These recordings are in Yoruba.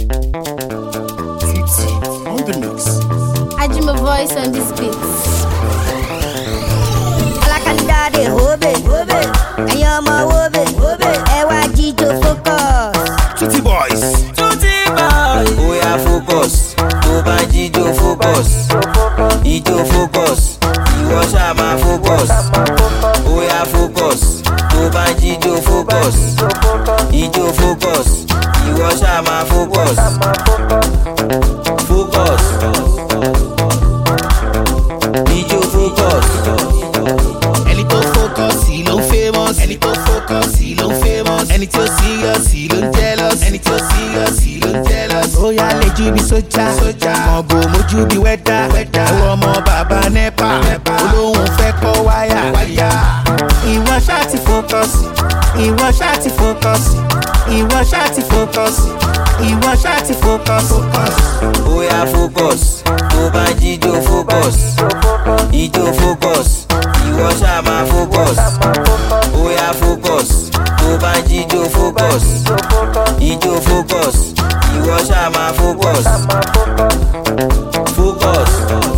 Tipsy on the mix. I do my voice on this beat. Alakandade hobe, and you're my wobe, EYG to focus. Tutti boys. Oh yeah, focus. To banji to focus. Ijo focus. Iwo sama focus. Oh yeah, focus. To banji to focus. Ijo focus. Iwo sama focus. Focus. Ijo focus. Ẹni tó focus, he ló famous. Ẹni tó focus, he ló famous. Ẹni tí ó serious, he ló jealous. Ẹni tí ó serious, he ló jealous. Ó yá lẹ́jú bí sójà. Kàngó mójú bí wẹ́dà. Ẹ̀wọ̀ ọmọ bàbá nẹ́pà. Olóhùn fẹ́ kọ́ wáyà. Ìwọ ṣáà ti focus. Ìwọ ṣáà ti focus. Ìwọ ṣáà ti focus. Ìwọ ṣáà ti focus. Oh yeah, focus. To banji to focus. Ijo focus. Iwo sama focus. Oh yeah, focus. To banji to focus. Ijo focus. Iwo sama focus. Focus.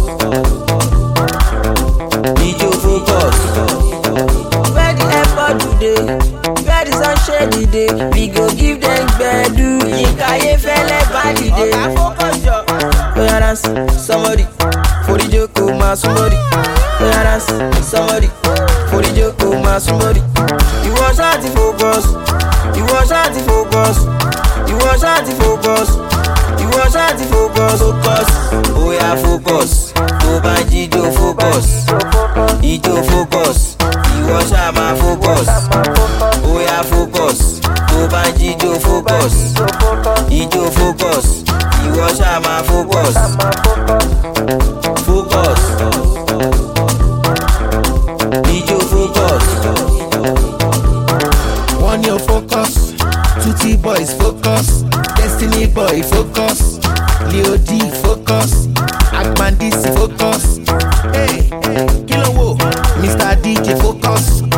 Ijo focus. Where the airport today? Where the sunshine today? We go give them gbedu. Yinkaye fele body day. Oga focus yo. Oya dance, somebody. For the joko ma somebody. Oya dance, somebody. For the joko ma somebody. You want shot to focus. You want shot to focus. You want shot to focus. You want shot to focus. Focus. Oh yeah, focus. To banji to focus. Ijo focus. Iwo sama focus. Oh yeah, focus. To banji to focus. Ijo focus. Iwo sama focus. Focus. Ijo focus. One your focus. Tutti boys focus. Destiny boy focus. Leo D focus. Akman DC focus. Hey, kilo wo. Mr. DJ focus.